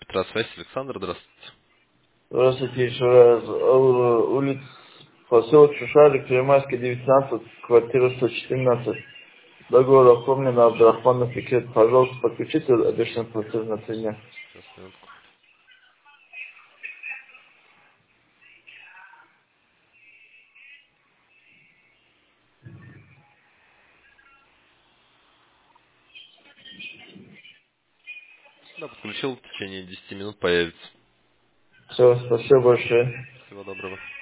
Электросвязь, Александр, здравствуйте. Здравствуйте еще раз. Улица, поселок Шушарик, Примайская, 19, квартира 114. Договор оформлен Абдрахманов Фикрет. Пожалуйста, подключите обещанный платеж на 3 дня. Сейчас, минутку. Да, подключил, в течение 10 минут появится. Все, спасибо большое. Всего доброго.